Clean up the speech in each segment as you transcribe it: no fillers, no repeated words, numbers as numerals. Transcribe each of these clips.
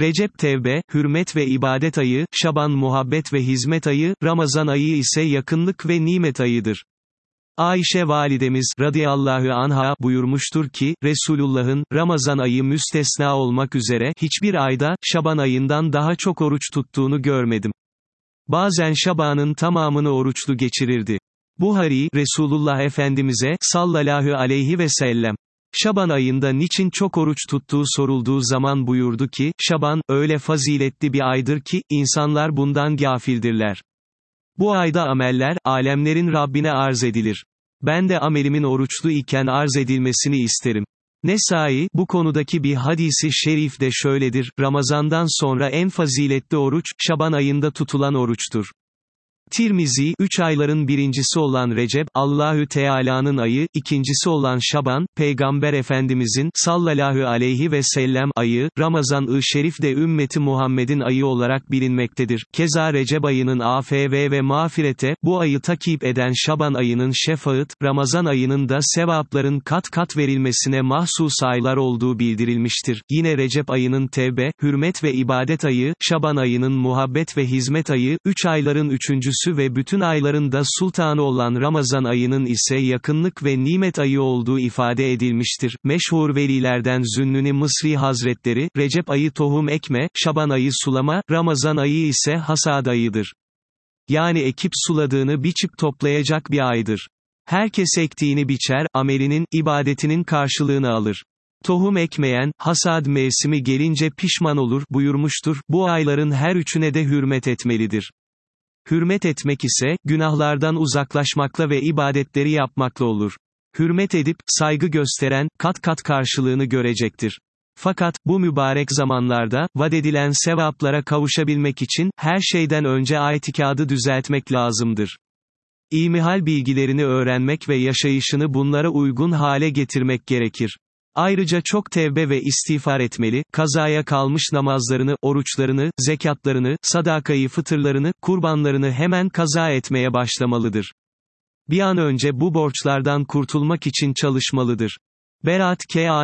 Recep tevbe, hürmet ve ibadet ayı, Şaban muhabbet ve hizmet ayı, Ramazan ayı ise yakınlık ve nimet ayıdır. Ayşe validemiz, radıyallahu anha, buyurmuştur ki, Resulullah'ın, Ramazan ayı müstesna olmak üzere, hiçbir ayda, Şaban ayından daha çok oruç tuttuğunu görmedim. Bazen Şaban'ın tamamını oruçlu geçirirdi. Buhari, Resulullah Efendimiz'e, sallallahu aleyhi ve sellem, Şaban ayında niçin çok oruç tuttuğu sorulduğu zaman buyurdu ki, Şaban, öyle faziletli bir aydır ki, insanlar bundan gafildirler. Bu ayda ameller, alemlerin Rabbine arz edilir. Ben de amelimin oruçlu iken arz edilmesini isterim. Nesai, bu konudaki bir hadisi şerifde şöyledir, Ramazandan sonra en faziletli oruç, Şaban ayında tutulan oruçtur. Tirmizi, 3 ayların birincisi olan Recep, Allahü Teala'nın ayı, ikincisi olan Şaban, Peygamber Efendimizin, sallallahu aleyhi ve sellem ayı, Ramazan-ı Şerif de ümmeti Muhammed'in ayı olarak bilinmektedir. Keza Recep ayının afv ve mağfirete, bu ayı takip eden Şaban ayının şefaat, Ramazan ayının da sevapların kat kat verilmesine mahsus aylar olduğu bildirilmiştir. Yine Recep ayının tevbe, hürmet ve ibadet ayı, Şaban ayının muhabbet ve hizmet ayı, 3 ayların üçüncüsü ve bütün ayların da sultanı olan Ramazan ayının ise yakınlık ve nimet ayı olduğu ifade edilmiştir. Meşhur velilerden Zünnuni Mısri Hazretleri, Recep ayı tohum ekme, Şaban ayı sulama, Ramazan ayı ise hasad ayıdır. Yani ekip suladığını biçip toplayacak bir aydır. Herkes ektiğini biçer, amelinin, ibadetinin karşılığını alır. Tohum ekmeyen, hasad mevsimi gelince pişman olur, buyurmuştur. Bu ayların her üçüne de hürmet etmelidir. Hürmet etmek ise, günahlardan uzaklaşmakla ve ibadetleri yapmakla olur. Hürmet edip, saygı gösteren, kat kat karşılığını görecektir. Fakat, bu mübarek zamanlarda, vaat edilen sevaplara kavuşabilmek için, her şeyden önce itikadı düzeltmek lazımdır. İlmihal bilgilerini öğrenmek ve yaşayışını bunlara uygun hale getirmek gerekir. Ayrıca çok tevbe ve istiğfar etmeli, kazaya kalmış namazlarını, oruçlarını, zekatlarını, sadakayı fıtırlarını, kurbanlarını hemen kaza etmeye başlamalıdır. Bir an önce bu borçlardan kurtulmak için çalışmalıdır. Berat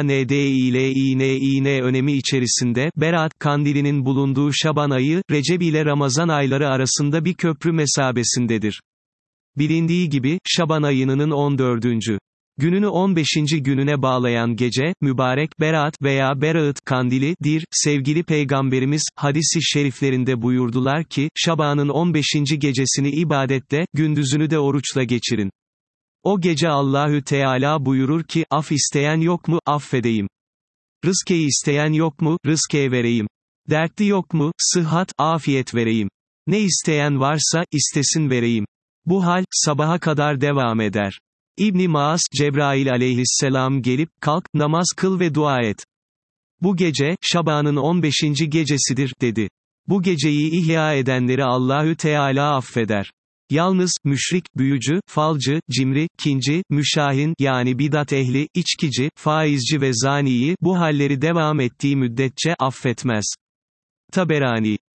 Kandil'in önemi içerisinde, Berat kandilinin bulunduğu Şaban ayı, Recep ile Ramazan ayları arasında bir köprü mesabesindedir. Bilindiği gibi, Şaban ayının 14. gününü 15. gününe bağlayan gece, mübarek, Berat veya Beraat kandilidir. Sevgili Peygamberimiz, hadis-i şeriflerinde buyurdular ki, Şaban'ın 15. gecesini ibadetle, gündüzünü de oruçla geçirin. O gece Allahü Teala buyurur ki, af isteyen yok mu, affedeyim. Rızkeyi isteyen yok mu, rızke vereyim. Dertli yok mu, sıhhat, afiyet vereyim. Ne isteyen varsa, istesin vereyim. Bu hal, sabaha kadar devam eder. İbn-i Maas, Cebrail aleyhisselam gelip, kalk, namaz kıl ve dua et. Bu gece, Şaban'ın 15. gecesidir, dedi. Bu geceyi ihya edenleri Allahü Teala affeder. Yalnız, müşrik, büyücü, falcı, cimri, kinci, müşahin, yani bidat ehli, içkici, faizci ve zaniyi, bu halleri devam ettiği müddetçe affetmez. Taberani